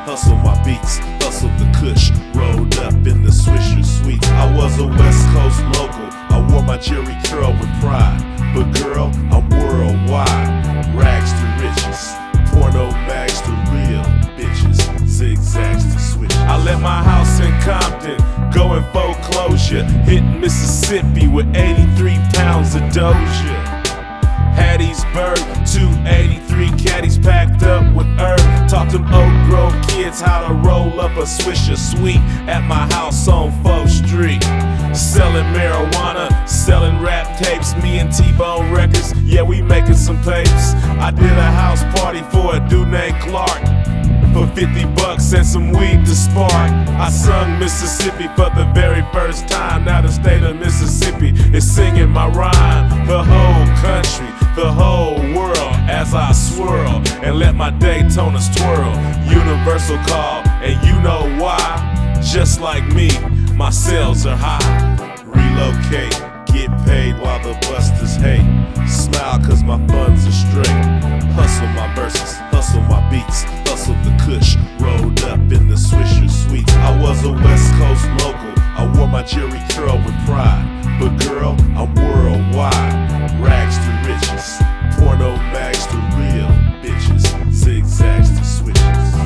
hustle my beats, hustle the kush, rolled up in the Swisher Sweets. I was a West Coast local, I wore my Jerry curl with pride. But girl, I'm worldwide, rags to riches, porno mags to real bitches, zigzags to switches. I let my house in Compton go in foreclosure, hit Mississippi with 83 pounds of Doja. Hattiesburg, 283 caddies packed up with herb. Taught them Oak Grove kids how to roll up a Swisher Sweet at my house on 4th Street. Selling marijuana, selling rap tapes, me and T-Bone Records, yeah, we making some papes. I did a house party for a dude named Clark for 50 bucks and some weed to spark. I sung Mississippi for the very first time. Now the state of Mississippi is singing my rhyme. The whole country, the whole world, as I swirl and let my Daytonas twirl. Universal call, and you know why. Just like me, my sales are high. Relocate, get paid while the busters hate. Smile cause my funds are straight. Hustle my verses, hustle my beats, hustle the kush, rolled up in the Swisher Sweets. I was a West Coast local, I wore my Jerry curl with pride. But girl, I'm worldwide, rags to riches, porno mags to real bitches, zigzags to switches.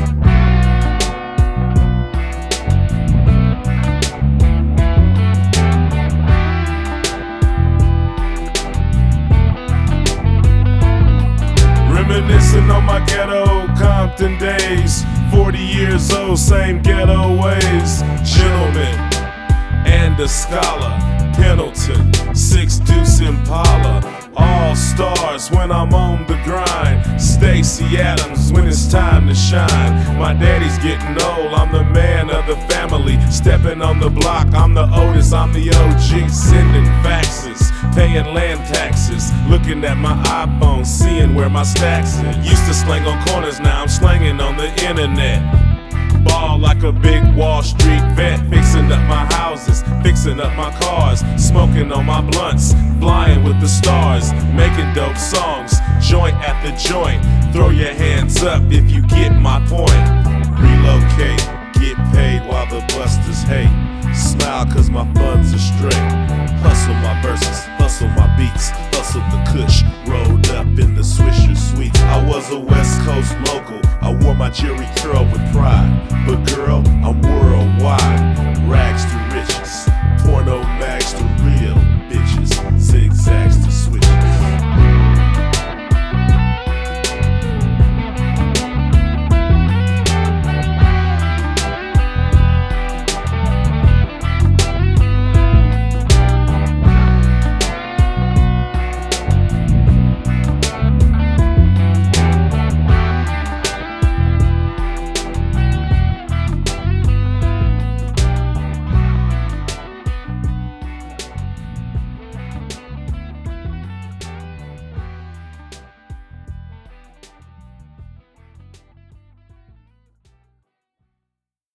Reminiscing on my ghetto Compton days, 40 years old, same ghetto ways. Gentleman and a scholar, Pendleton, 6 Deuce Impala, all stars when I'm on the grind. Stacey Adams when it's time to shine. My daddy's getting old, I'm the man of the family. Stepping on the block, I'm the oldest, I'm the OG. Sending faxes, paying land taxes, looking at my iPhone, seeing where my stacks are. Used to slang on corners, now I'm slanging on the internet. Ball like a big Wall Street vet, fixing up my houses, fixing up my cars, smoking on my blunts, flying with the stars, making dope songs, joint at the joint. Throw your hands up if you get my point. Relocate, get paid while the busters hate. Smile cause my funds are straight. Hustle my verses, hustle my beats, hustle the kush, rolled up in the Swisher Sweets. I was a West Coast local, I wore my Jerry curl with pride. But girl, I'm worldwide, rags to